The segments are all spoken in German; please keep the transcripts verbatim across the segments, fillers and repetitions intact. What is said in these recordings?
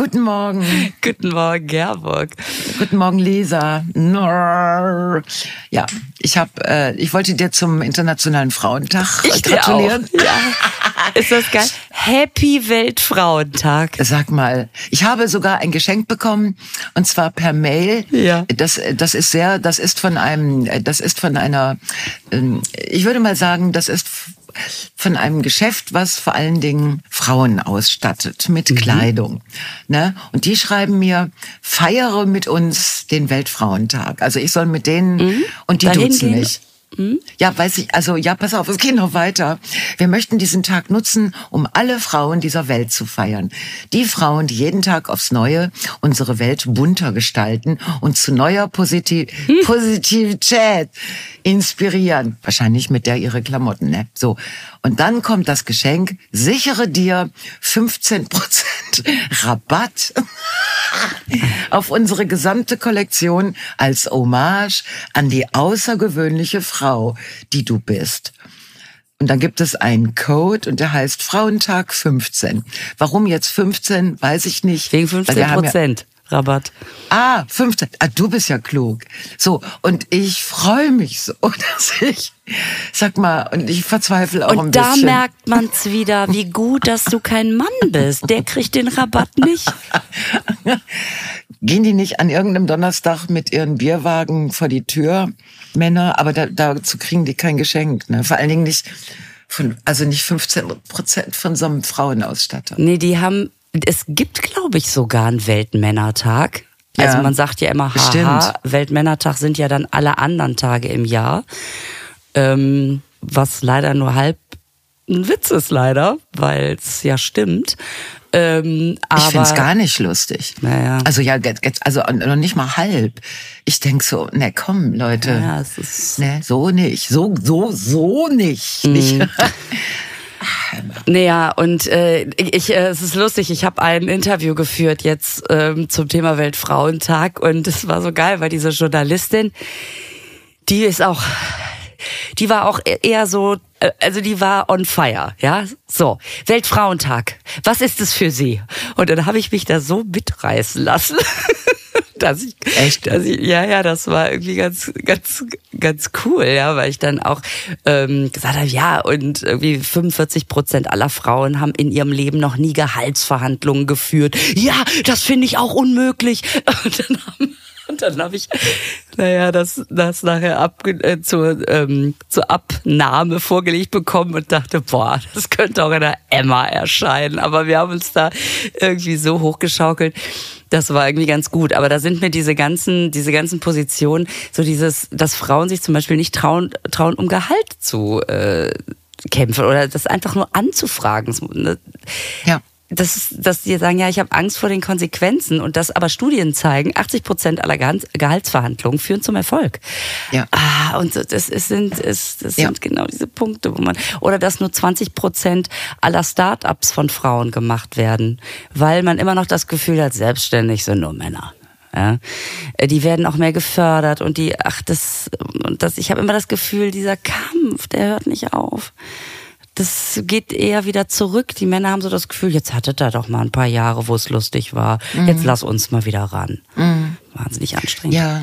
Guten Morgen. Guten Morgen, Gerburg. Guten Morgen, Lisa. Ja, ich hab, äh, ich wollte dir zum Internationalen Frauentag ich gratulieren. Dir auch. Ja. Ist das geil? Happy Weltfrauentag. Sag mal, ich habe sogar ein Geschenk bekommen, und zwar per Mail. Ja. Das, das ist sehr, das ist von einem, das ist von einer, ich würde mal sagen, das ist von einem Geschäft, was vor allen Dingen Frauen ausstattet mit mhm. Kleidung. Ne? Und die schreiben mir, feiere mit uns den Weltfrauentag. Also ich soll mit denen, mhm. und die Dahin duzen gehen? mich. Ja, weiß ich, also ja, pass auf, es geht noch weiter. Wir möchten diesen Tag nutzen, um alle Frauen dieser Welt zu feiern. Die Frauen, die jeden Tag aufs Neue unsere Welt bunter gestalten und zu neuer Positiv- hm. Positivität inspirieren. Wahrscheinlich mit der ihre Klamotten, ne? So. Und dann kommt das Geschenk, sichere dir fünfzehn Prozent Rabatt auf unsere gesamte Kollektion als Hommage an die außergewöhnliche Frau, die du bist. Und dann gibt es einen Code und der heißt Frauentag fünfzehn. Warum jetzt fünfzehn, weiß ich nicht. Wegen fünfzehn Prozent ja Rabatt. Ah, fünfzehn. Ah, du bist ja klug. So, und ich freue mich so, dass ich, sag mal, und ich verzweifle auch und ein bisschen. Und da merkt man's wieder, wie gut, dass du kein Mann bist. Der kriegt den Rabatt nicht. Gehen die nicht an irgendeinem Donnerstag mit ihren Bierwagen vor die Tür, Männer? Aber da, dazu kriegen die kein Geschenk, ne? Vor allen Dingen nicht von, also nicht fünfzehn Prozent von so einem Frauenausstatter. Nee, die haben, es gibt, glaube ich, sogar einen Weltmännertag. Also ja, man sagt ja immer, haha, Weltmännertag sind ja dann alle anderen Tage im Jahr. Ähm, was leider nur halb ein Witz ist leider, weil es ja stimmt. Ähm, aber ich find's gar nicht lustig. Naja. Also ja, also noch nicht mal halb. Ich denk so, ne, komm, Leute. Ja, es ist ne, so nicht, so so so nicht. Mhm. nicht. Naja, und äh, ich, äh, es ist lustig, ich habe ein Interview geführt jetzt ähm, zum Thema Weltfrauentag und es war so geil, weil diese Journalistin, die ist auch, die war auch eher so, also die war on fire, ja, so, Weltfrauentag, was ist es für sie? Und dann habe ich mich da so mitreißen lassen. Dass ich, Echt? Dass ich, ja, ja, das war irgendwie ganz, ganz, ganz cool, ja, weil ich dann auch ähm, gesagt habe, ja, und irgendwie fünfundvierzig Prozent aller Frauen haben in ihrem Leben noch nie Gehaltsverhandlungen geführt. Ja, das finde ich auch unmöglich. Und dann haben Und dann habe ich, naja, das, das nachher ab, äh, zur, ähm, zur Abnahme vorgelegt bekommen und dachte, boah, das könnte auch in der Emma erscheinen. Aber wir haben uns da irgendwie so hochgeschaukelt. Das war irgendwie ganz gut. Aber da sind mir diese ganzen, diese ganzen Positionen, so dieses, dass Frauen sich zum Beispiel nicht trauen, trauen um Gehalt zu äh, kämpfen oder das einfach nur anzufragen. Ja. Das, dass die sagen, ja, ich habe Angst vor den Konsequenzen und das aber Studien zeigen, achtzig Prozent aller Gehaltsverhandlungen führen zum Erfolg. Ja. Ah, und das ist, sind, ist, das ja. sind genau diese Punkte, wo man, oder dass nur zwanzig Prozent aller Start-ups von Frauen gemacht werden, weil man immer noch das Gefühl hat, selbstständig sind nur Männer. Ja, die werden auch mehr gefördert und die, ach, das, und das, ich habe immer das Gefühl, dieser Kampf, der hört nicht auf. Das geht eher wieder zurück. Die Männer haben so das Gefühl, jetzt hattet ihr doch mal ein paar Jahre, wo es lustig war. Mhm. Jetzt lass uns mal wieder ran. Mhm. Wahnsinnig anstrengend. Ja,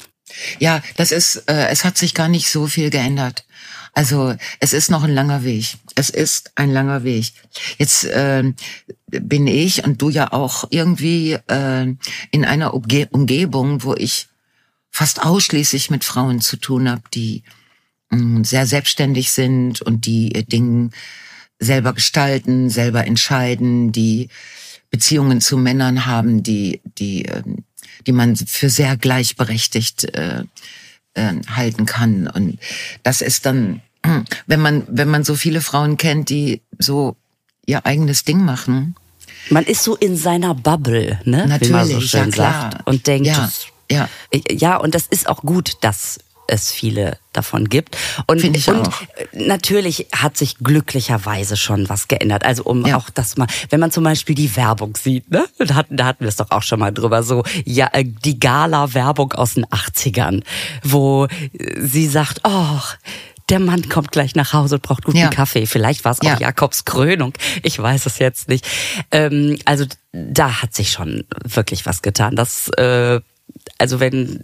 ja, das ist, äh, es hat sich gar nicht so viel geändert. Also es ist noch ein langer Weg. Es ist ein langer Weg. Jetzt äh, bin ich und du ja auch irgendwie äh, in einer Umge- Umgebung, wo ich fast ausschließlich mit Frauen zu tun habe, die sehr selbstständig sind und die ihr Ding selber gestalten, selber entscheiden, die Beziehungen zu Männern haben, die die die man für sehr gleichberechtigt äh, äh, halten kann. Und das ist dann, wenn man wenn man so viele Frauen kennt, die so ihr eigenes Ding machen. Man ist so in seiner Bubble, ne? Natürlich, wie man so schön ja, klar. sagt, und denkt, ja, das, ja, ja, und das ist auch gut, dass es viele davon gibt. Und, Finde ich und auch. natürlich hat sich glücklicherweise schon was geändert. Also um Ja. auch das mal, wenn man zum Beispiel die Werbung sieht, ne? Da hatten, da hatten wir es doch auch schon mal drüber, so ja die Gala-Werbung aus den achtzigern, wo sie sagt, oh, der Mann kommt gleich nach Hause und braucht guten ja. Kaffee. Vielleicht war es auch ja. Jakobs Krönung. Ich weiß es jetzt nicht. Ähm, also da hat sich schon wirklich was getan. Das, äh, also wenn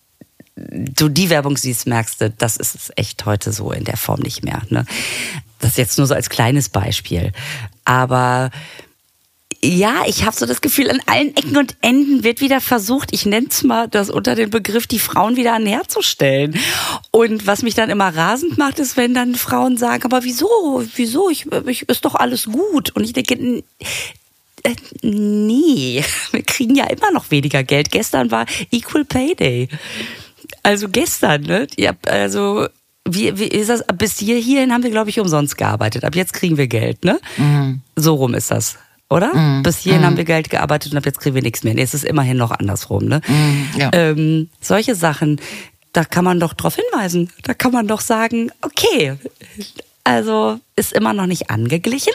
du die Werbung siehst, merkst du, das ist es echt heute so in der Form nicht mehr. Ne? Das jetzt nur so als kleines Beispiel. Aber ja, ich habe so das Gefühl, an allen Ecken und Enden wird wieder versucht, ich nenne es mal das unter den Begriff, die Frauen wieder anherzustellen. Und was mich dann immer rasend macht, ist, wenn dann Frauen sagen, aber wieso, wieso, ich, ich ist doch alles gut. Und ich denke, äh, nee, wir kriegen ja immer noch weniger Geld. Gestern war Equal Pay Day. Also gestern, ne? Ja, also wie, wie ist das? Bis hier, hierhin haben wir, glaube ich, umsonst gearbeitet. Ab jetzt kriegen wir Geld, ne? Mhm. So rum ist das. Oder? Mm, Bis hierhin mm. haben wir Geld gearbeitet und ab jetzt kriegen wir nichts mehr. Nee, es ist immerhin noch andersrum. Ne? Mm, ja. ähm, solche Sachen, da kann man doch drauf hinweisen. Da kann man doch sagen, okay, also ist immer noch nicht angeglichen.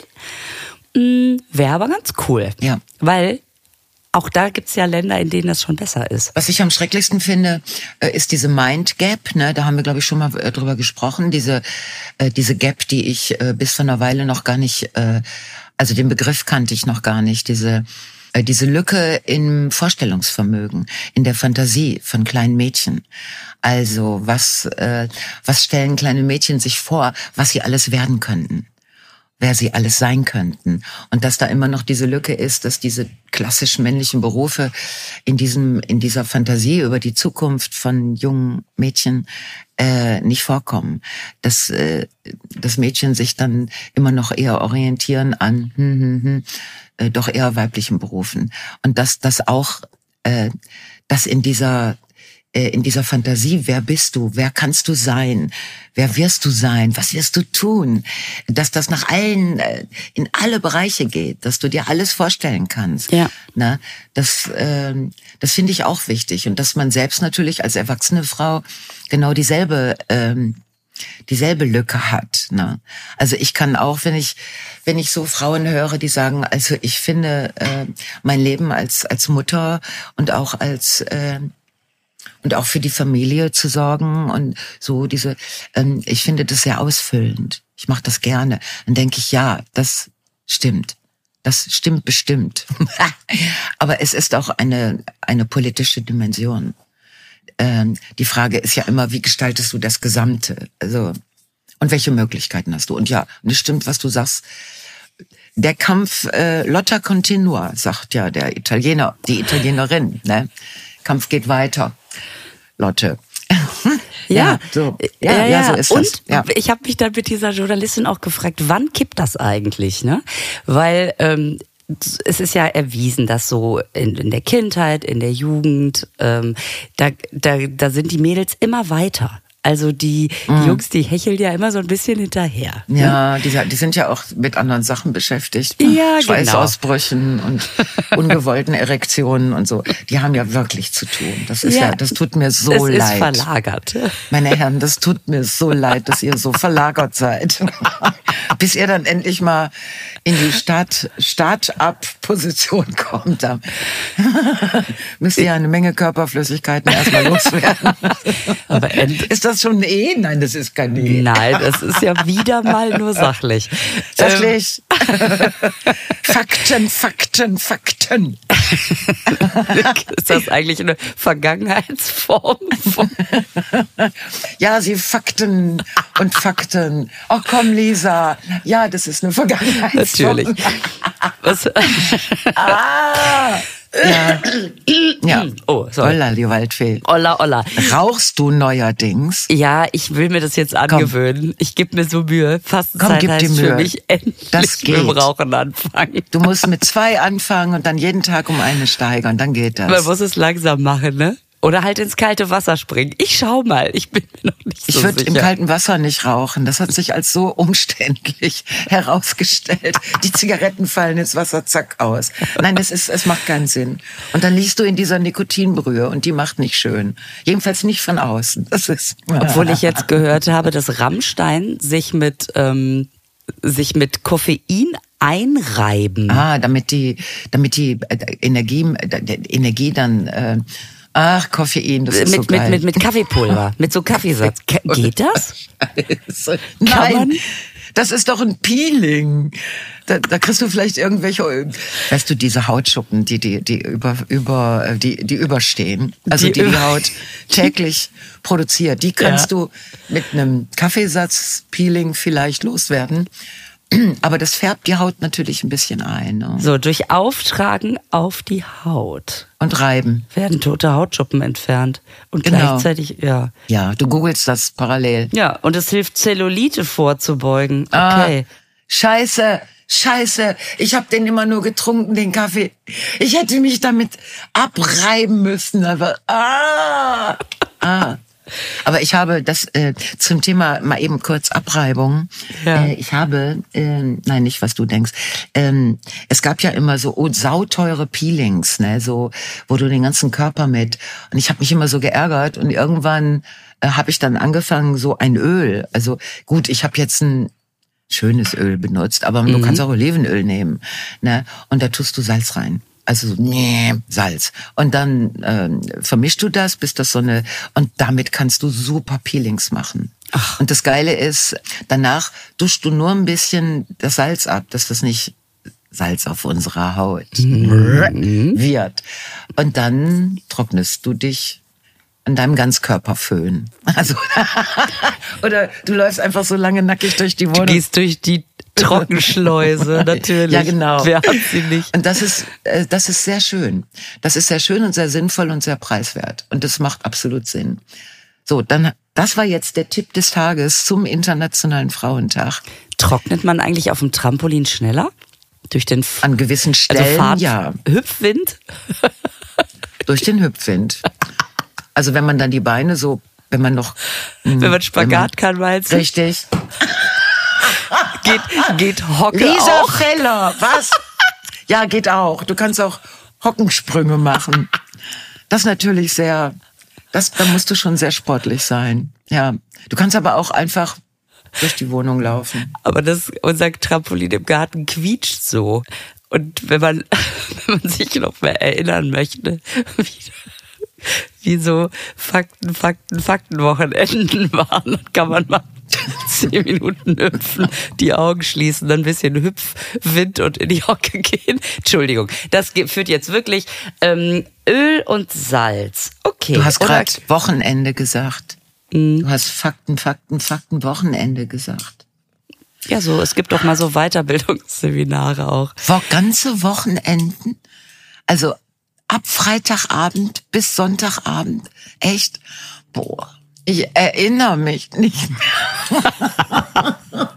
Mm, Wäre aber ganz cool. Ja. Weil auch da gibt's ja Länder, in denen das schon besser ist. Was ich am schrecklichsten finde, ist diese Mind Gap. Ne? Da haben wir, glaube ich, schon mal drüber gesprochen. Diese, diese Gap, die ich bis vor einer Weile noch gar nicht... Also den Begriff kannte ich noch gar nicht, diese äh, diese Lücke im Vorstellungsvermögen, in der Fantasie von kleinen Mädchen. Also was äh, was stellen kleine Mädchen sich vor, was sie alles werden könnten, wer sie alles sein könnten. Und dass da immer noch diese Lücke ist, dass diese klassisch männlichen Berufe in diesem in dieser Fantasie über die Zukunft von jungen Mädchen äh, nicht vorkommen. Dass äh, das Mädchen sich dann immer noch eher orientieren an hm, hm, hm, äh, doch eher weiblichen Berufen. Und dass das auch äh, dass in dieser in dieser Fantasie, wer bist du, wer kannst du sein, wer wirst du sein, was wirst du tun, dass das nach allen, in alle Bereiche geht, dass du dir alles vorstellen kannst. Ja. Na, das, äh, das finde ich auch wichtig und dass man selbst natürlich als erwachsene Frau genau dieselbe, ähm, dieselbe Lücke hat. Ne? Also ich kann auch, wenn ich, wenn ich so Frauen höre, die sagen, also ich finde äh, mein Leben als als Mutter und auch als äh, und auch für die Familie zu sorgen und so diese, ähm, ich finde das sehr ausfüllend. Ich mache das gerne. Dann denke ich, ja, das stimmt. Das stimmt bestimmt. Aber es ist auch eine eine politische Dimension. Ähm, die Frage ist ja immer, wie gestaltest du das Gesamte? Also und welche Möglichkeiten hast du? Und ja, das stimmt, was du sagst. Der Kampf äh, lotta continua, sagt ja der Italiener, die Italienerin. Ne? Kampf geht weiter. Lotte. Ja, ja, so, ja, ja, ja, ja, so ist und das. Ja. Ich habe mich dann mit dieser Journalistin auch gefragt, wann kippt das eigentlich? Ne? Weil ähm, es ist ja erwiesen, dass so in, in der Kindheit, in der Jugend, ähm, da, da, da sind die Mädels immer weiter. Also die, die mm. Jungs, die hecheln ja immer so ein bisschen hinterher. Ja, ne? die, die sind ja auch mit anderen Sachen beschäftigt. Ja, Schweißausbrüchen genau. und ungewollten Erektionen und so. Die haben ja wirklich zu tun. Das ist ja, ja das tut mir so es leid. Es ist verlagert. Meine Herren, das tut mir so leid, dass ihr so verlagert seid. Bis ihr dann endlich mal in die Start, Start-up-Position kommt. Da müsst ihr ja eine Menge Körperflüssigkeiten erstmal loswerden. Aber ist das schon ein E? Nein, das ist kein E. Nein, das ist ja wieder mal nur sachlich. Sachlich. Ähm. Fakten, Fakten, Fakten. Ist das eigentlich eine Vergangenheitsform? Ja, sie Fakten und Fakten. Ach komm, Lisa. Ja, das ist eine Vergangenheitsform. Natürlich. Was? Ah. Ja. ja. Oh, sorry. Olla, die Waldfee. Olla, olla. Rauchst du neuerdings? Ja, ich will mir das jetzt angewöhnen. Komm. Ich gebe mir so Mühe. Fastenzeit Komm, gib heißt dir Mühe. Für mich endlich das geht. mit dem Rauchen anfangen. Du musst mit zwei anfangen und dann jeden Tag um eine steigern. Dann geht das. Man muss es langsam machen, ne? Oder halt ins kalte Wasser springen. Ich schau mal, ich bin mir noch nicht so ich sicher. Ich würde im kalten Wasser nicht rauchen. Das hat sich als so umständlich herausgestellt. Die Zigaretten fallen ins Wasser, zack, aus. Nein, es ist, es macht keinen Sinn. Und dann liegst du in dieser Nikotinbrühe und die macht nicht schön. Jedenfalls nicht von außen. Das ist. Obwohl ich jetzt gehört habe, dass Rammstein sich mit ähm, sich mit Koffein einreiben. Ah, damit die, damit die Energie, die Energie dann äh, Ach, Koffein, das ist mit, so geil. Mit, mit, mit Kaffeepulver, mit so Kaffeesatz. Geht das? Nein, das ist doch ein Peeling. Da, da kriegst du vielleicht irgendwelche, weißt du, diese Hautschuppen, die die die über über die die überstehen, also die die, die Haut täglich produziert. Die kannst ja. du mit einem Kaffeesatz-Peeling vielleicht loswerden. Aber das färbt die Haut natürlich ein bisschen ein. Ne? So, durch Auftragen auf die Haut. Und reiben. Werden tote Hautschuppen entfernt. Und genau. gleichzeitig, ja. Ja, du googelst das parallel. Ja, und es hilft, Zellulite vorzubeugen. Okay. Ah, scheiße, scheiße. Ich habe den immer nur getrunken, den Kaffee. Ich hätte mich damit abreiben müssen. Aber, ah, ah. Aber ich habe das äh, zum Thema mal eben kurz Abreibung. Ja. Äh, ich habe, äh, nein, nicht was du denkst. Ähm, es gab ja immer so oh, sauteure Peelings, ne, so wo du den ganzen Körper mit. Und ich habe mich immer so geärgert und irgendwann äh, habe ich dann angefangen so ein Öl. Also gut, ich habe jetzt ein schönes Öl benutzt, aber mhm. du kannst auch Olivenöl nehmen, ne? Und da tust du Salz rein. Also so, nee, Salz. Und dann ähm, vermischst du das, bis das so eine... Und damit kannst du super Peelings machen. Ach. Und das Geile ist, danach duschst du nur ein bisschen das Salz ab, dass das nicht Salz auf unserer Haut mhm. wird. Und dann trocknest du dich an deinem Ganzkörperföhn. Also oder du läufst einfach so lange nackig durch die Wohnung. Du gehst durch die Trockenschleuse, natürlich. Ja, genau. Wer hat sie nicht? Und das ist, das ist sehr schön. Das ist sehr schön und sehr sinnvoll und sehr preiswert. Und das macht absolut Sinn. So, dann, das war jetzt der Tipp des Tages zum Internationalen Frauentag. Trocknet man eigentlich auf dem Trampolin schneller? Durch den F- An gewissen Stellen, also Fahrt, ja. Hüpfwind? Durch den Hüpfwind. Also wenn man dann die Beine so, wenn man noch... Wenn man Spagat wenn man, kann, meinst du? Richtig. Geht, geht Hocke Lisa auch? Feller, was? Ja, geht auch. Du kannst auch Hockensprünge machen. Das ist natürlich sehr, das, da musst du schon sehr sportlich sein. Ja. Du kannst aber auch einfach durch die Wohnung laufen. Aber das, unser Trampolin im Garten quietscht so. Und wenn man, wenn man sich noch mehr erinnern möchte, wie, wie so Fakten, Fakten, Faktenwochenenden waren, dann kann man mal zehn Minuten hüpfen, die Augen schließen, dann ein bisschen Hüpfwind und in die Hocke gehen. Entschuldigung, das führt jetzt wirklich ähm, Öl und Salz. Okay. Du hast gerade Wochenende gesagt. Mhm. Du hast Fakten, Fakten, Fakten, Wochenende gesagt. Ja, so, es gibt doch mal so Weiterbildungsseminare auch. Vor ganze Wochenenden? Also ab Freitagabend bis Sonntagabend? Echt? Boah. Ich erinnere mich nicht mehr.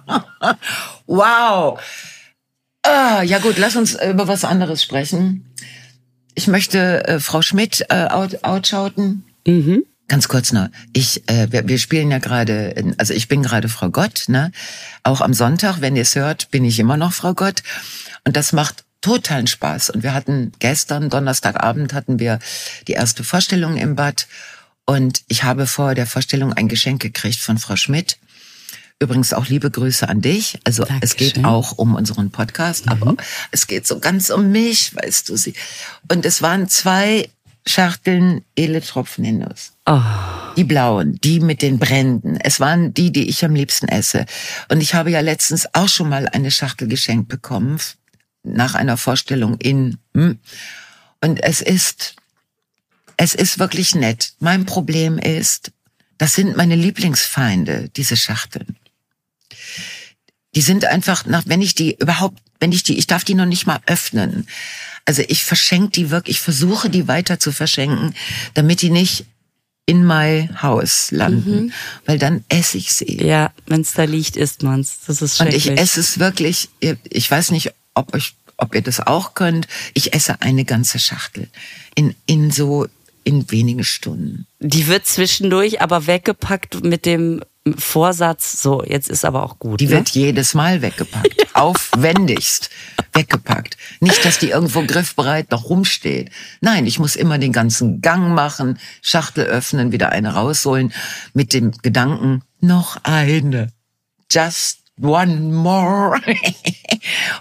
Wow. Ah, ja gut, lass uns über was anderes sprechen. Ich möchte äh, Frau Schmidt äh, out, outschauten. Mhm. Ganz kurz noch. Ich, äh, wir, wir spielen ja gerade, also ich bin gerade Frau Gott, ne? Auch am Sonntag, wenn ihr es hört, bin ich immer noch Frau Gott. Und das macht totalen Spaß. Und wir hatten gestern, Donnerstagabend, hatten wir die erste Vorstellung im Bad. Und ich habe vor der Vorstellung ein Geschenk gekriegt von Frau Schmidt. Übrigens auch liebe Grüße an dich. Also Dankeschön. Es geht auch um unseren Podcast, mhm. aber es geht so ganz um mich, weißt du sie. Und es waren zwei Schachteln Eletropfenindus. Oh. Die blauen, die mit den Bränden. Es waren die, die ich am liebsten esse. Und ich habe ja letztens auch schon mal eine Schachtel geschenkt bekommen nach einer Vorstellung in. Und es ist Es ist wirklich nett. Mein Problem ist, das sind meine Lieblingsfeinde, diese Schachteln. Die sind einfach, nach, wenn ich die überhaupt, wenn ich die, ich darf die noch nicht mal öffnen. Also ich verschenke die wirklich, ich versuche die weiter zu verschenken, damit die nicht in mein Haus landen, mhm. weil dann esse ich sie. Ja, wenn es da liegt, isst man's. Das ist schrecklich. Und ich esse es wirklich, ich weiß nicht, ob euch, ob ihr das auch könnt. Ich esse eine ganze Schachtel in, in so, in wenige Stunden. Die wird zwischendurch aber weggepackt mit dem Vorsatz, so, jetzt ist aber auch gut. Die ne? wird jedes Mal weggepackt. Ja. Aufwendigst weggepackt. Nicht, dass die irgendwo griffbereit noch rumsteht. Nein, ich muss immer den ganzen Gang machen, Schachtel öffnen, wieder eine rausholen, mit dem Gedanken, noch eine. Just one more. Und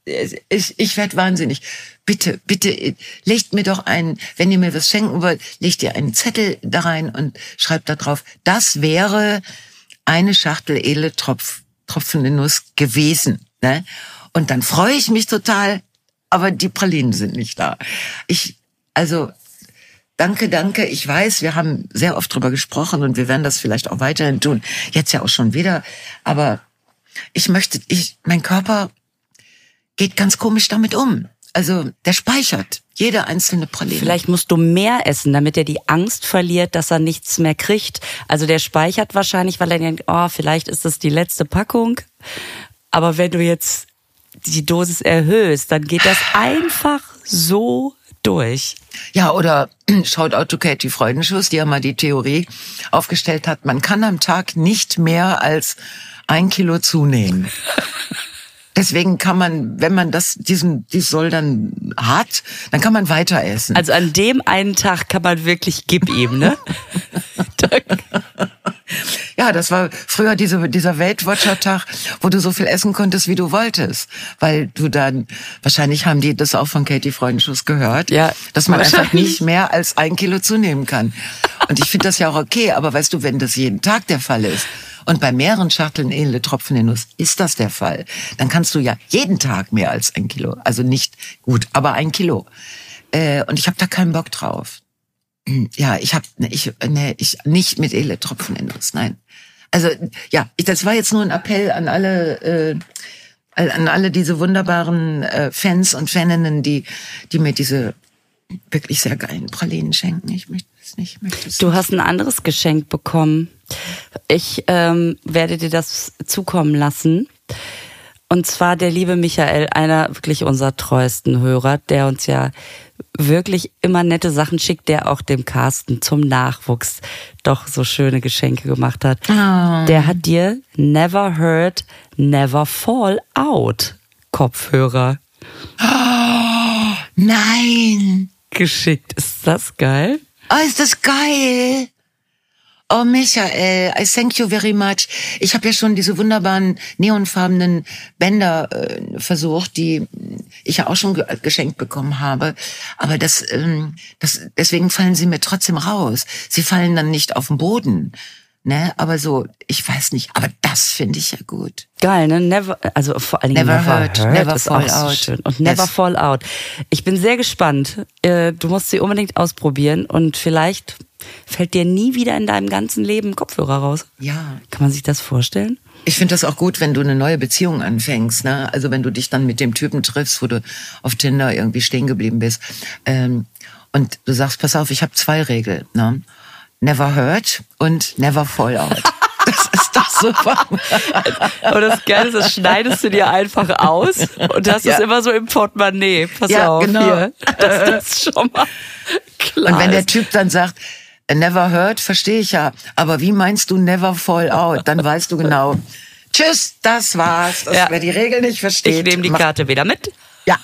ich, ich werde wahnsinnig. Bitte, bitte, legt mir doch einen, wenn ihr mir was schenken wollt, legt ihr einen Zettel da rein und schreibt da drauf, das wäre eine Schachtel edle Tropf, tropfende Nuss gewesen. Ne? Und dann freue ich mich total, aber die Pralinen sind nicht da. Ich, also, danke, danke. Ich weiß, wir haben sehr oft drüber gesprochen und wir werden das vielleicht auch weiterhin tun. Jetzt ja auch schon wieder. Aber ich möchte, ich, mein Körper geht ganz komisch damit um. Also, der speichert jede einzelne Praline. Vielleicht musst du mehr essen, damit er die Angst verliert, dass er nichts mehr kriegt. Also der speichert wahrscheinlich, weil er denkt, oh, vielleicht ist das die letzte Packung. Aber wenn du jetzt die Dosis erhöhst, dann geht das einfach so durch. Ja, oder schaut out to Katie Freudenschuss, die ja mal die Theorie aufgestellt hat, man kann am Tag nicht mehr als ein Kilo zunehmen. Deswegen kann man, wenn man das, diesen, dies soll dann hat, dann kann man weiter essen. Also an dem einen Tag kann man wirklich gib ihm, ne? Ja, das war früher diese, dieser Weltwatcher-Tag, wo du so viel essen konntest, wie du wolltest. Weil du dann, wahrscheinlich haben die das auch von Katie Freudenschuss gehört, ja, dass man einfach nicht mehr als ein Kilo zunehmen kann. Und ich finde das ja auch okay, aber weißt du, wenn das jeden Tag der Fall ist, und bei mehreren Schachteln edle tropfende Nuss ist das der Fall, dann kannst du ja jeden Tag mehr als ein Kilo. Also nicht gut, aber ein Kilo. Äh, und ich habe da keinen Bock drauf. Ja, ich habe ich ne, ich nicht mit edle tropfende Nuss, nein. Also ja, ich, das war jetzt nur ein Appell an alle äh, an alle diese wunderbaren äh, Fans und Faninnen, die die mir diese wirklich sehr geilen Pralinen schenken. Ich möchte es nicht. Ich möchte es du nicht. hast ein anderes Geschenk bekommen. Ich ähm, werde dir das zukommen lassen. Und zwar der liebe Michael, einer wirklich unserer treuesten Hörer, der uns ja wirklich immer nette Sachen schickt, der auch dem Carsten zum Nachwuchs doch so schöne Geschenke gemacht hat. Oh. Der hat dir Never Heard, Never Fall Out Kopfhörer Oh, nein! geschickt. Ist das geil? Oh, ist das geil! Oh, Michael, I thank you very much. Ich habe ja schon diese wunderbaren neonfarbenen Bänder äh, versucht, die ich ja auch schon ge- geschenkt bekommen habe. Aber das, ähm, das, deswegen fallen sie mir trotzdem raus. Sie fallen dann nicht auf den Boden. Ne, aber so, ich weiß nicht, aber das finde ich ja gut. Geil, ne? Never, also vor allen Dingen Never Never Heard, Heard Never ist Fall auch so Out. schön. Und Never Yes. Fall Out. Ich bin sehr gespannt. Äh, Du musst sie unbedingt ausprobieren und vielleicht fällt dir nie wieder in deinem ganzen Leben Kopfhörer raus. Ja. Kann man sich das vorstellen? Ich finde das auch gut, wenn du eine neue Beziehung anfängst, ne? Also wenn du dich dann mit dem Typen triffst, wo du auf Tinder irgendwie stehen geblieben bist, ähm, und du sagst, pass auf, ich habe zwei Regeln, ne? Never heard und never fall out. Das ist doch super. Aber das Geile ist, das schneidest du dir einfach aus und hast Ja. es immer so im Portemonnaie. Pass Ja, auf, genau. hier, dass das schon mal klar Und wenn der ist. Typ dann sagt, never heard, verstehe ich ja, aber wie meinst du never fall out? Dann weißt du genau, tschüss, das war's. Das, Ja. Wer die Regel nicht versteht, Ich nehme die macht- Karte wieder mit. Ja.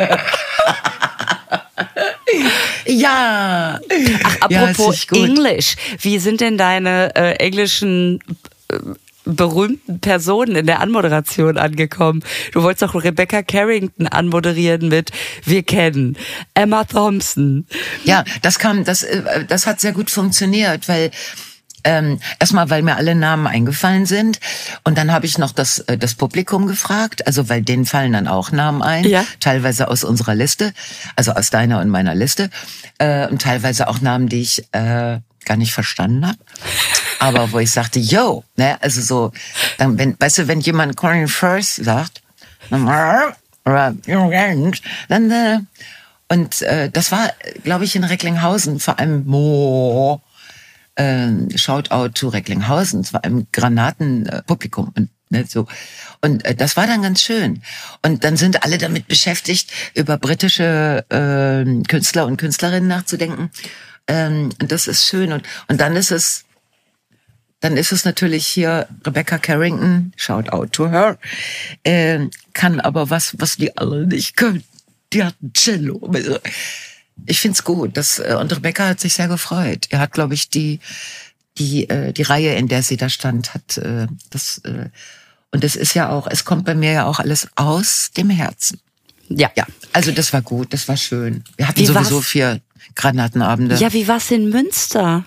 Ja. Ach, Ja, apropos ist gut. Englisch. Wie sind denn deine äh, englischen äh, berühmten Personen in der Anmoderation angekommen? Du wolltest doch Rebecca Carrington anmoderieren mit Wir kennen Emma Thompson. Ja, das kam, das, äh, das hat sehr gut funktioniert, weil ähm, erstmal, weil mir alle Namen eingefallen sind und dann habe ich noch das äh, das Publikum gefragt, also weil denen fallen dann auch Namen ein, Ja. teilweise aus unserer Liste, also aus deiner und meiner Liste äh, und teilweise auch Namen, die ich äh, gar nicht verstanden habe, aber wo ich sagte, yo, ne, also so, dann wenn, weißt du, wenn jemand Colin Firth sagt, dann äh, und äh, das war, glaube ich, in Recklinghausen, vor allem Mo. Äh, Shoutout to Recklinghausen, es war ein Granatenpublikum und ne, so. Und äh, das war dann ganz schön. Und dann sind alle damit beschäftigt, über britische äh, Künstler und Künstlerinnen nachzudenken. Ähm, und das ist schön. Und und dann ist es, dann ist es natürlich hier Rebecca Carrington, Shoutout to her, äh, kann aber was, was die alle nicht können. Die hat ein Cello. Ich find's gut. Das, und Rebecca hat sich sehr gefreut. Er hat, glaube ich, die, die, äh, die Reihe, in der sie da stand, hat, äh, das, äh, und es ist ja auch, es kommt bei mir ja auch alles aus dem Herzen. Ja. Ja, also das war gut, das war schön. Wir hatten Wie sowieso war's? vier Granatenabende. Ja, wie war's in Münster?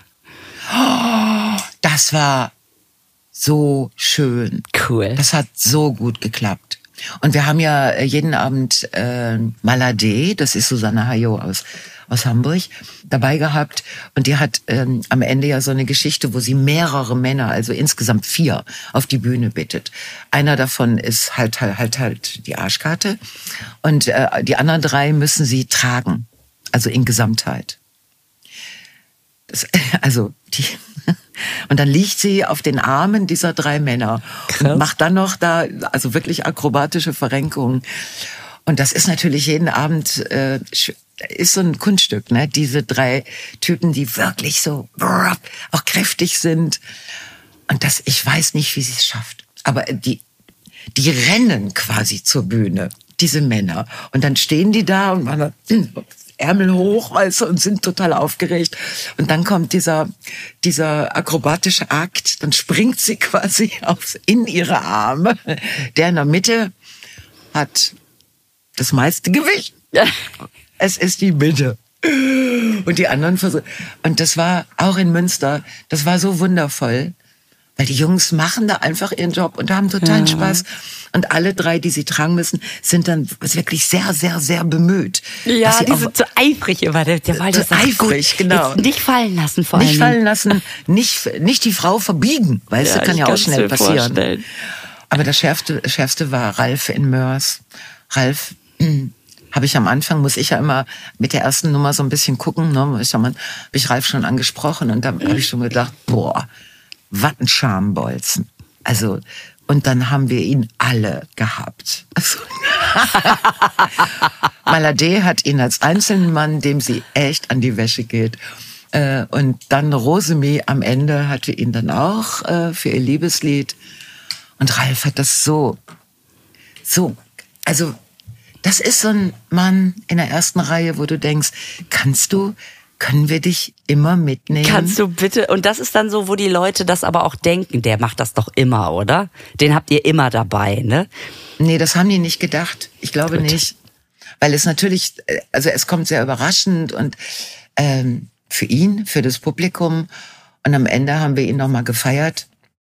Das war so schön. Cool. Das hat so gut geklappt. Und wir haben ja jeden Abend äh, Malade, das ist Susanne Hayo aus aus Hamburg, dabei gehabt. Und die hat ähm, am Ende ja so eine Geschichte, wo sie mehrere Männer, also insgesamt vier, auf die Bühne bittet. Einer davon ist halt halt halt, halt die Arschkarte. Und äh, die anderen drei müssen sie tragen. Also in Gesamtheit. Das, also die... Und dann liegt sie auf den Armen dieser drei Männer. Krass. Und macht dann noch da, also wirklich akrobatische Verrenkungen. Und das ist natürlich jeden Abend, äh, ist so ein Kunststück, ne? Diese drei Typen, die wirklich so auch kräftig sind. Und das, ich weiß nicht, wie sie es schafft. Aber die, die rennen quasi zur Bühne, diese Männer. Und dann stehen die da und machen Ärmel hoch, weißt du, und sind total aufgeregt. Und dann kommt dieser, dieser akrobatische Akt, dann springt sie quasi auf, in ihre Arme. Der in der Mitte hat das meiste Gewicht. Es ist die Mitte. Und die anderen versuchen. Und das war auch in Münster, das war so wundervoll. Weil die Jungs machen da einfach ihren Job und haben totalen ja. Spaß. Und alle drei, die sie tragen müssen, sind dann wirklich sehr, sehr, sehr bemüht. Ja, die sind so eifrig immer. Der, der so eifrig, genau. Jetzt nicht fallen lassen vor allem. Nicht fallen lassen, nicht, nicht die Frau verbiegen. Weißt du, ja, kann ja auch schnell passieren. Vorstellen. Aber das Schärfste, Schärfste war Ralf in Mörs. Ralf, habe ich am Anfang, muss ich ja immer mit der ersten Nummer so ein bisschen gucken. Ne? Ich habe ich Ralf schon angesprochen und dann habe ich schon gedacht, boah, was ein Schambolzen. Also, und dann haben wir ihn alle gehabt. Also, Malade hat ihn als einzelnen Mann, dem sie echt an die Wäsche geht. Und dann Rosemi am Ende hatte ihn dann auch für ihr Liebeslied. Und Ralf hat das so, so, also das ist so ein Mann in der ersten Reihe, wo du denkst, kannst du, können wir dich immer mitnehmen? Kannst du bitte, und das ist dann so, wo die Leute das aber auch denken, der macht das doch immer, oder? Den habt ihr immer dabei, ne? Nee, das haben die nicht gedacht. Ich glaube Gut. nicht. Weil es natürlich, also es kommt sehr überraschend und ähm, für ihn, für das Publikum. Und am Ende haben wir ihn nochmal gefeiert.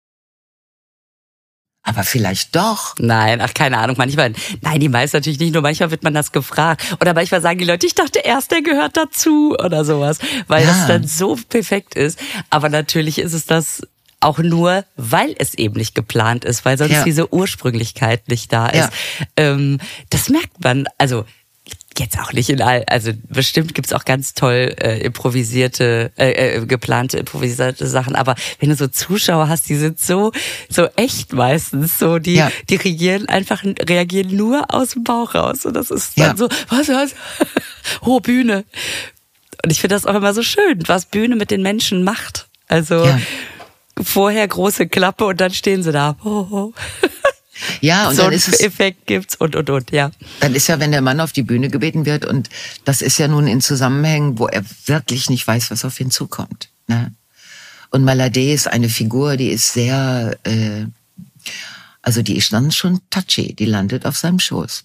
Aber vielleicht doch. Nein, ach, keine Ahnung, manchmal, nein, die meisten natürlich nicht, nur manchmal wird man das gefragt. Oder manchmal sagen die Leute, ich dachte erst, der gehört dazu oder sowas, weil Ja. das dann so perfekt ist. Aber natürlich ist es das auch nur, weil es eben nicht geplant ist, weil sonst Ja. diese Ursprünglichkeit nicht da ist. Ja. Ähm, das merkt man, also jetzt auch nicht in all, also bestimmt gibt's auch ganz toll äh, improvisierte, äh, äh, geplante improvisierte Sachen, aber wenn du so Zuschauer hast, die sind so so echt meistens, so die Ja. die reagieren einfach reagieren nur aus dem Bauch raus und das ist dann Ja. so, was was? Oh, Bühne. Und ich finde das auch immer so schön, was Bühne mit den Menschen macht. Also Ja. vorher große Klappe und dann stehen sie da. Oh, oh. Ja, und so dann einen ist es, Effekt gibt's und und und, ja. dann ist ja, wenn der Mann auf die Bühne gebeten wird, und das ist ja nun in Zusammenhängen, wo er wirklich nicht weiß, was auf ihn zukommt. Ne? Und Malade ist eine Figur, die ist sehr, äh, also die ist dann schon touchy, die landet auf seinem Schoß.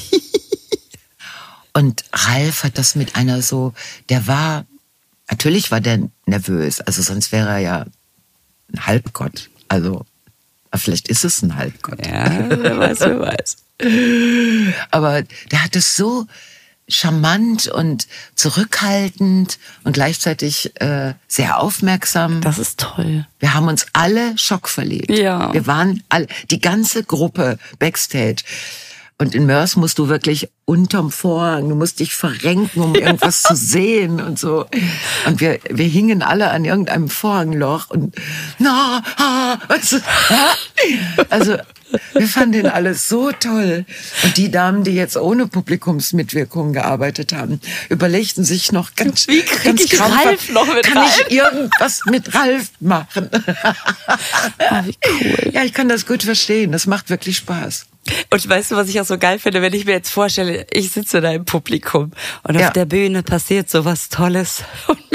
Und Ralf hat das mit einer so, der war, natürlich war der nervös, also sonst wäre er ja ein Halbgott, also vielleicht ist es ein Halbgott. Ja, wer weiß, wer weiß. Aber der hat es so charmant und zurückhaltend und gleichzeitig äh, sehr aufmerksam. Das ist toll. Wir haben uns alle schockverliebt. Ja. Wir waren alle, die ganze Gruppe Backstage. Und in Mörs musst du wirklich unterm Vorhang, du musst dich verrenken, um irgendwas zu sehen und so. Und wir, wir hingen alle an irgendeinem Vorhangloch und na, ha, also, also wir fanden den alles so toll. Und die Damen, die jetzt ohne Publikumsmitwirkung gearbeitet haben, überlegten sich noch ganz, Wie krieg ganz ich krampfhaft, Ralf noch mit kann rein? ich irgendwas mit Ralf machen? Ah, wie cool. Ja, ich kann das gut verstehen. Das macht wirklich Spaß. Und weißt du, was ich auch so geil finde, wenn ich mir jetzt vorstelle, ich sitze da im Publikum und Ja. auf der Bühne passiert so was Tolles und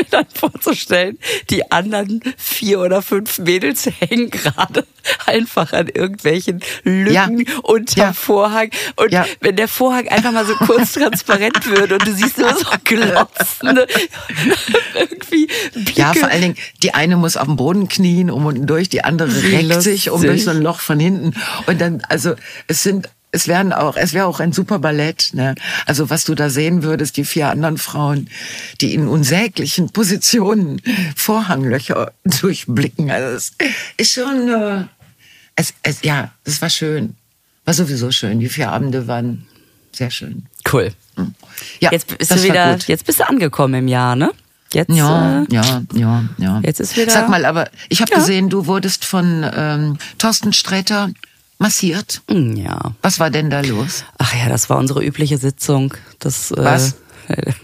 mir dann vorzustellen, die anderen vier oder fünf Mädels hängen gerade einfach an irgendwelchen Lücken Ja. unterm Ja. Vorhang. Und Ja. wenn der Vorhang einfach mal so kurz transparent wird und du siehst immer so glotzende, irgendwie Blicke. Ja, vor allen Dingen, die eine muss auf dem Boden knien, um unten durch, die andere Wie reckt sich um lustig. durch so ein Loch von hinten. Und dann, also, es sind, es werden auch, es wäre auch ein super Ballett, ne? Also, was du da sehen würdest, die vier anderen Frauen, die in unsäglichen Positionen Vorhanglöcher durchblicken. Also, es ist schon, äh, es, es, ja, es war schön. War sowieso schön. Die vier Abende waren sehr schön. Cool. Ja, Jetzt bist das du war wieder, gut. jetzt bist du angekommen im Jahr, ne? Jetzt, Ja, äh, ja, ja, ja. Jetzt ist wieder- Sag mal, aber ich habe Ja. gesehen, du wurdest von ähm, Thorsten Sträter massiert. ja. Was war denn da los? Ach ja, das war unsere übliche Sitzung. Das, Was? Äh,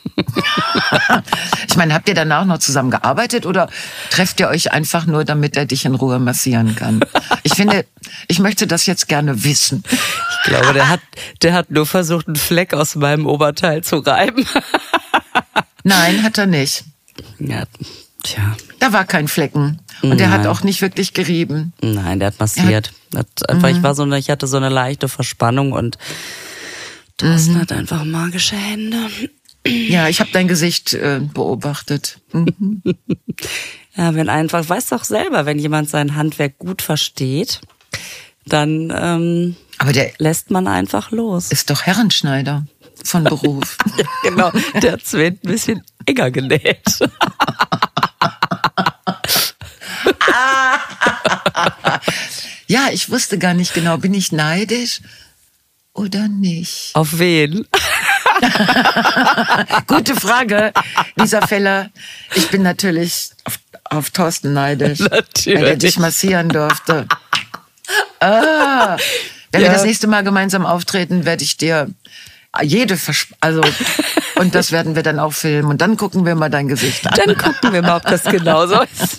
Ich meine, habt ihr danach noch zusammen gearbeitet oder trefft ihr euch einfach nur, damit er dich in Ruhe massieren kann? Ich finde, ich möchte das jetzt gerne wissen. ich glaube, der hat, der hat nur versucht, einen Fleck aus meinem Oberteil zu reiben. Nein, hat er nicht. Ja, tja. Da war kein Flecken. Und er hat Nein. auch nicht wirklich gerieben. Nein, der hat massiert. Hat einfach, Mhm. ich war so, eine- ich hatte so eine leichte Verspannung und Thorsten hat einfach magische Hände. Ja, ich habe dein Gesicht äh, beobachtet. Mhm. Ja, wenn einfach, weißt doch selber, wenn jemand sein Handwerk gut versteht, dann ähm, Aber der lässt man einfach los. ist doch Herrenschneider von Beruf. Genau, der hat's mir ein bisschen enger genäht. Ja, ich wusste gar nicht genau, bin ich neidisch oder nicht? Auf wen? Gute Frage, Lisa Feller. Ich bin natürlich auf, auf Thorsten neidisch, Natürlich. weil er dich massieren durfte. Ah, wenn Ja. wir das nächste Mal gemeinsam auftreten, werde ich dir jede Versp also und das werden wir dann auch filmen und dann gucken wir mal dein Gesicht an. Dann gucken wir mal, ob das genauso ist.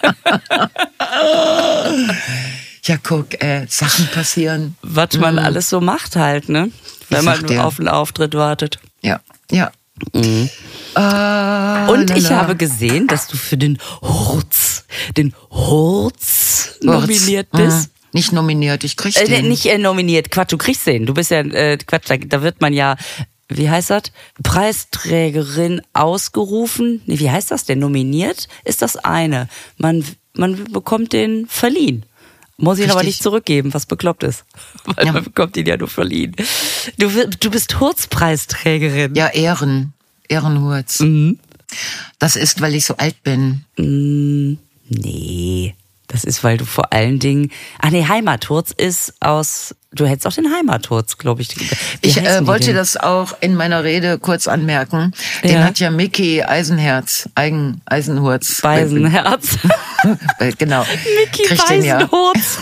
Ja, guck, äh, Sachen passieren. Was man alles so macht halt, ne? Wenn Ich sag man dir. auf einen Auftritt wartet. Ja, ja. Mhm. Ah, Und ich lala. habe gesehen, dass du für den Hurz, den Hurz nominiert Kurz. bist. Mhm. Nicht nominiert, ich krieg Äh, den. nicht äh, nominiert, Quatsch, du kriegst den. Du bist ja, äh, Quatsch, da, da wird man ja, wie heißt das? Preisträgerin ausgerufen. Nee, wie heißt das denn? Nominiert ist das eine. Man, man bekommt den verliehen. Muss ihn aber Richtig. nicht zurückgeben, was bekloppt ist. Weil Ja. man bekommt ihn ja nur verliehen. Du, wir- du bist Hurzpreisträgerin. Ja, Ehren. Ehrenhurz. Mhm. Das ist, weil ich so alt bin. Mm, nee, das ist, weil du vor allen Dingen... Ach nee, Heimathurz ist aus... Du hättest auch den Heimathurz, glaube ich. Wie Ich heißen äh, die wollte denn? das auch in meiner Rede kurz anmerken. Den Ja. hat ja Mickey Eisenherz, Eigen, Eisenhurz. Beisenherz. Äh, genau. Mickey Kriegt den ja. Beisenhurz.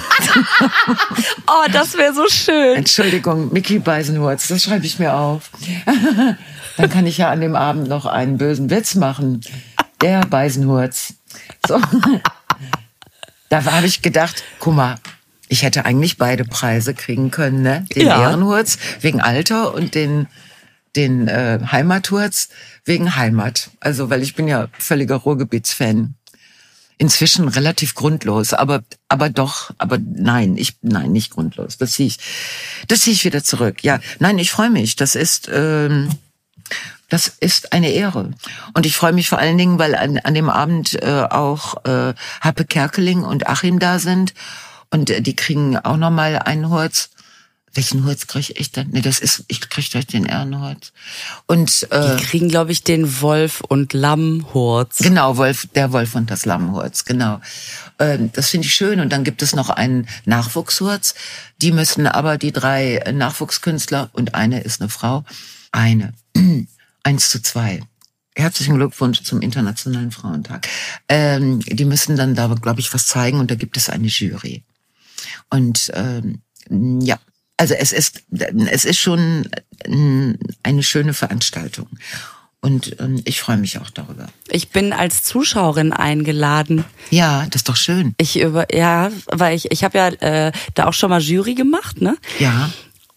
Oh, das wäre so schön. Entschuldigung, Mickey Beisenhurz, das schreibe ich mir auf. Dann kann ich ja an dem Abend noch einen bösen Witz machen. Der Beisenhurz. So. Da habe ich gedacht, guck mal, ich hätte eigentlich beide Preise kriegen können, ne? Den Ja. Ehrenhurz wegen Alter und den den äh, Heimathurz wegen Heimat. Also, weil ich bin ja völliger Ruhrgebietsfan. Inzwischen relativ grundlos, aber aber doch, aber nein, ich nein, nicht grundlos. Das ziehe ich, das ziehe ich wieder zurück. Ja, nein, ich freue mich. Das ist ähm, das ist eine Ehre und ich freue mich vor allen Dingen, weil an, an dem Abend äh, auch äh, Happe Kerkeling und Achim da sind und äh, die kriegen auch noch mal einen Hurz. Welchen Hurz kriege ich denn? Nee, das ist, ich kriege durch den Ehrenhurz. Und äh, Die kriegen, glaube ich, den Wolf- und Lammhurz. Genau, Wolf, der Wolf und das Lammhurz, genau. Ähm, das finde ich schön. Und dann gibt es noch einen Nachwuchshurz. Die müssen aber, die drei Nachwuchskünstler, und eine ist eine Frau, eine, eins zu zwei. Herzlichen Glückwunsch zum Internationalen Frauentag. Ähm, die müssen dann da, glaube ich, was zeigen und da gibt es eine Jury. Und ähm, ja, also es ist, es ist schon eine schöne Veranstaltung. Und ähm, ich freue mich auch darüber. Ich bin als Zuschauerin eingeladen. Ja, das ist doch schön. Ich über, ja, weil ich, ich habe ja äh, da auch schon mal Jury gemacht, ne? Ja.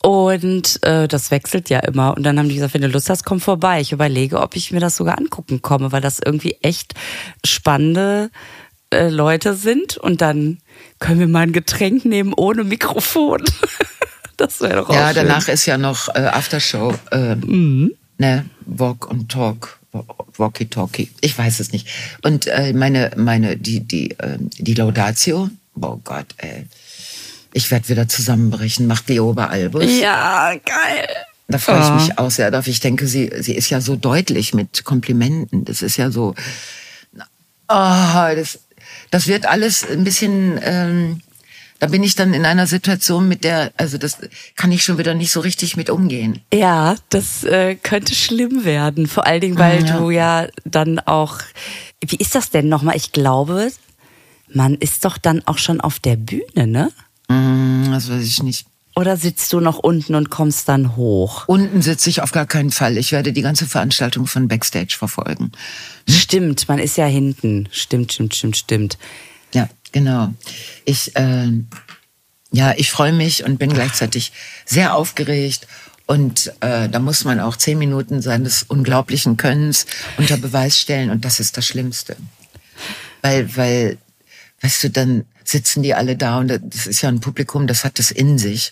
Und äh, das wechselt ja immer. Und dann haben die gesagt, wenn du Lust hast, komm vorbei. Ich überlege, ob ich mir das sogar angucken komme, weil das irgendwie echt spannende äh, Leute sind. Und dann können wir mal ein Getränk nehmen ohne Mikrofon. Das wäre doch auch Ja, schön. danach ist ja noch äh, Aftershow, äh, mhm. ne, Walk und Talk, Walkie-Talkie, ich weiß es nicht. Und äh, meine, meine, die, die, äh, die Laudatio, oh Gott, ey, ich werde wieder zusammenbrechen, macht die Oberalbus. Ja, geil. Da freue ich oh. mich auch sehr drauf. Ich denke, sie, sie ist ja so deutlich mit Komplimenten. Das ist ja so, oh, das, das wird alles ein bisschen, ähm, da bin ich dann in einer Situation, mit der, also das kann ich schon wieder nicht so richtig mit umgehen. Ja, das äh, könnte schlimm werden. Vor allen Dingen, weil ja. du ja dann auch, wie ist das denn nochmal? Ich glaube, man ist doch dann auch schon auf der Bühne, ne? Mm, das weiß ich nicht. Oder sitzt du noch unten und kommst dann hoch? Unten sitze ich auf gar keinen Fall. Ich werde die ganze Veranstaltung von Backstage verfolgen. Stimmt, man ist ja hinten. Stimmt, stimmt, stimmt, stimmt. Ja, genau. Ich, äh, ja, ich freue mich und bin gleichzeitig sehr aufgeregt. Und äh, da muss man auch zehn Minuten seines unglaublichen Könnens unter Beweis stellen. Und das ist das Schlimmste. Weil, weil, weißt du, dann sitzen die alle da und das ist ja ein Publikum, das hat das in sich.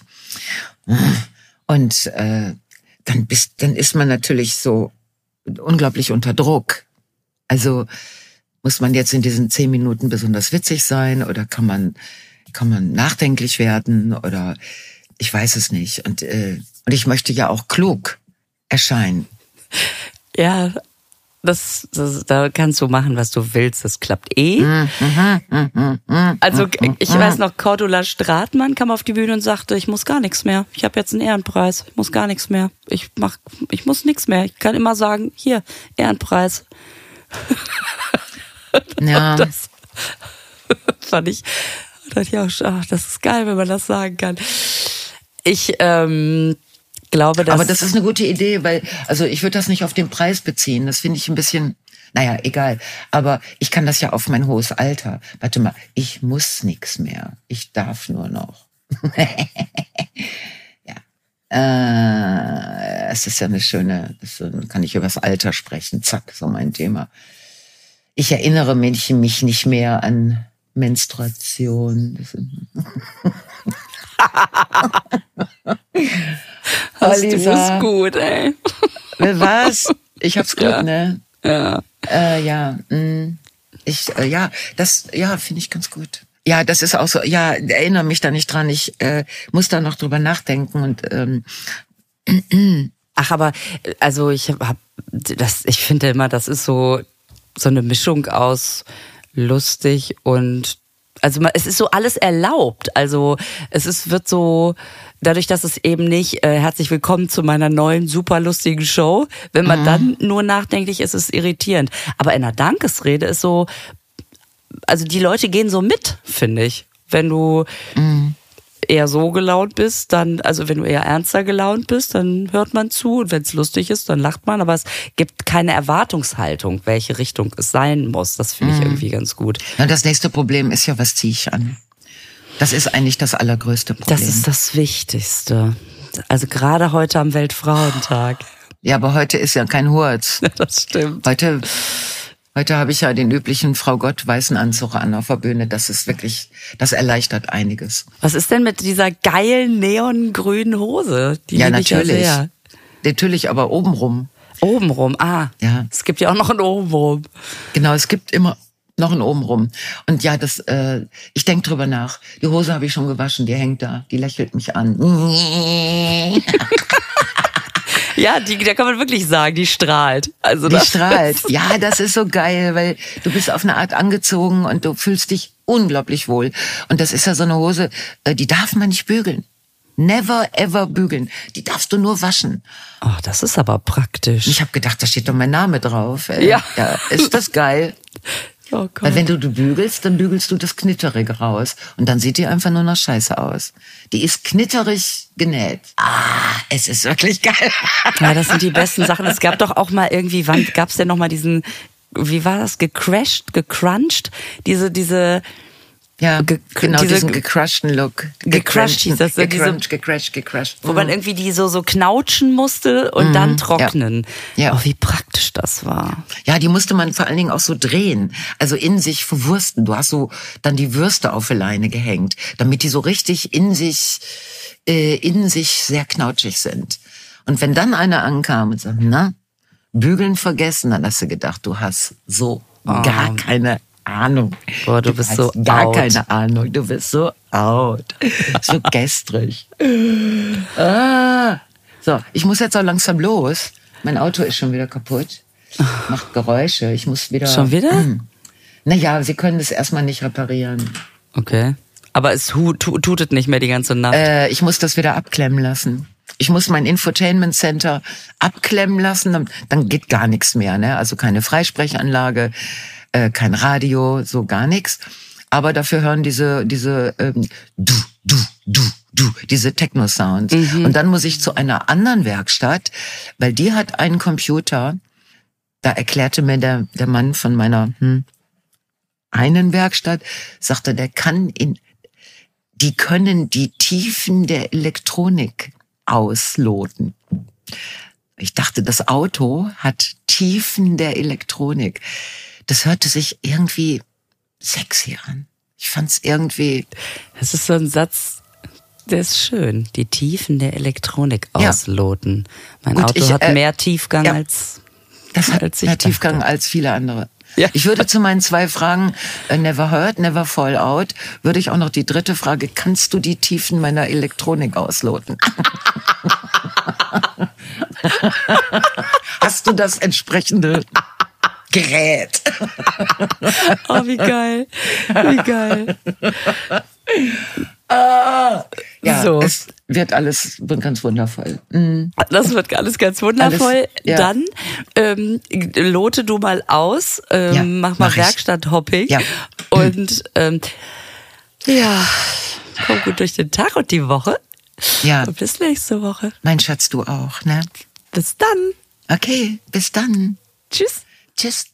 Und äh, dann, bist, dann ist man natürlich so unglaublich unter Druck. Also muss man jetzt in diesen zehn Minuten besonders witzig sein oder kann man kann man nachdenklich werden oder ich weiß es nicht. Und äh, und ich möchte ja auch klug erscheinen. Ja, das, das da kannst du machen, was du willst. Das klappt eh. Mm, mm, mm, mm, mm, also mm, ich mm. weiß noch, Cordula Stratmann kam auf die Bühne und sagte, ich muss gar nichts mehr. Ich habe jetzt einen Ehrenpreis. Ich muss gar nichts mehr. Ich mach, ich muss nichts mehr. Ich kann immer sagen, hier Ehrenpreis. Ja. Das fand ich, dachte ich auch, ach, das ist geil, wenn man das sagen kann. Ich ähm, glaube, dass... Aber das ist eine gute Idee, weil, also ich würde das nicht auf den Preis beziehen. Das finde ich ein bisschen, naja, egal. Aber ich kann das ja auf mein hohes Alter. Warte mal, ich muss nichts mehr. Ich darf nur noch. Ja. Äh, es ist ja eine schöne, das, dann kann ich über das Alter sprechen. Zack, so mein Thema. Ich erinnere mich, mich nicht mehr an Menstruation. Hast du es gut, ey. Was? Ich hab's gut, ja. ne? Ja. Äh, ja, mh. ich, äh, ja, das, ja, finde ich ganz gut. Ja, das ist auch so, ja, erinnere mich da nicht dran. Ich äh, muss da noch drüber nachdenken und ähm, Ach, aber also ich hab das, ich finde immer, das ist so so eine Mischung aus lustig und also es ist so alles erlaubt. Also es ist wird so dadurch, dass es eben nicht äh, herzlich willkommen zu meiner neuen super lustigen Show. Wenn man mhm. dann nur nachdenklich ist, ist es irritierend. Aber in einer Dankesrede ist so, also die Leute gehen so mit, finde ich. Wenn du mhm. eher so gelaunt bist, dann, also wenn du eher ernster gelaunt bist, dann hört man zu und wenn es lustig ist, dann lacht man, aber es gibt keine Erwartungshaltung, welche Richtung es sein muss. Das finde ich mhm. irgendwie ganz gut. Ja, das nächste Problem ist ja, was ziehe ich an? Das ist eigentlich das allergrößte Problem. Das ist das Wichtigste. Also gerade heute am Weltfrauentag. Ja, aber heute ist ja kein Hurz. Das stimmt. Heute... Heute habe ich ja den üblichen Frau Gott weißen Anzug an auf der Bühne. Das ist wirklich, das erleichtert einiges. Was ist denn mit dieser geilen neongrünen Hose? Die ja, liebe ich natürlich. Ja sehr. Natürlich, aber obenrum. Obenrum, ah. Ja. Es gibt ja auch noch ein Obenrum. Genau, es gibt immer noch ein Obenrum. Und ja, das, äh, ich denke drüber nach. Die Hose habe ich schon gewaschen, die hängt da, die lächelt mich an. Ja, die, da kann man wirklich sagen, die strahlt. Also die strahlt. Ja, das ist so geil, weil du bist auf eine Art angezogen und du fühlst dich unglaublich wohl. Und das ist ja so eine Hose, die darf man nicht bügeln. Never ever bügeln. Die darfst du nur waschen. Ach, das ist aber praktisch. Ich habe gedacht, da steht doch mein Name drauf. Ja. Ja, ist das geil? Oh Gott. Weil wenn du, du bügelst, dann bügelst du das Knitterige raus. Und dann sieht die einfach nur noch scheiße aus. Die ist knitterig genäht. Ah, es ist wirklich geil. Ja, das sind die besten Sachen. Es gab doch auch mal irgendwie, wann gab's denn noch mal diesen, wie war das, gecrashed, gecrunched? Diese, diese Ja, ge genau, diese diesen gecrushten Look. Gecrushed hieß das. Gecrunched, gecrushed, gecrushed. Wo man irgendwie die so, so knautschen musste und Mhm, dann trocknen. Ja. Ja. Oh, wie praktisch das war. Ja, die musste man vor allen Dingen auch so drehen, also in sich verwursten. Du hast so dann die Würste auf die Leine gehängt, damit die so richtig in sich, äh, in sich sehr knautschig sind. Und wenn dann einer ankam und sagt, na, bügeln vergessen, dann hast du gedacht, du hast so Oh. gar keine Ahnung. Boah, du, du bist hast so gar out. keine Ahnung. Du bist so out. So gestrig. ah. So, ich muss jetzt auch langsam los. Mein Auto ist schon wieder kaputt. Macht Geräusche. Ich muss wieder... Schon wieder? Hm. Naja, sie können das erstmal nicht reparieren. Okay. Aber es hu tu tutet nicht mehr die ganze Nacht. Äh, ich muss das wieder abklemmen lassen. Ich muss mein Infotainment Center abklemmen lassen. Dann, dann geht gar nichts mehr. Ne? Also keine Freisprechanlage, äh, kein Radio, so gar nichts. Aber dafür hören diese diese ähm, du du du du diese Techno-Sounds. Mhm. Und dann muss ich zu einer anderen Werkstatt, weil die hat einen Computer. Da erklärte mir der der Mann von meiner hm, einen Werkstatt, sagte, der kann in die können die Tiefen der Elektronik ausloten. Ich dachte, das Auto hat Tiefen der Elektronik. Das hörte sich irgendwie sexy an. Ich fand's irgendwie... Das ist so ein Satz, der ist schön. Die Tiefen der Elektronik ausloten. Ja. Mein Gut, Auto ich, hat äh, mehr Tiefgang ja, als Das hat als ich mehr Tiefgang dachte. als viele andere. Ja. Ich würde zu meinen zwei Fragen, äh, never heard, never fall out, würde ich auch noch die dritte Frage, kannst du die Tiefen meiner Elektronik ausloten? Hast du das entsprechende Gerät? Oh, wie geil. Wie geil. Ah, ja, So. Es wird alles ganz wundervoll. Mhm. Das wird alles ganz wundervoll. Alles, ja. Dann ähm, lote du mal aus, ähm, Ja, mach mal mach ich. Werkstatthopping Ja. und ähm, ja, komm gut durch den Tag und die Woche. Ja, Und bis nächste Woche. mein Schatz, du auch, ne? Bis dann. Okay, bis dann. Tschüss. Tschüss.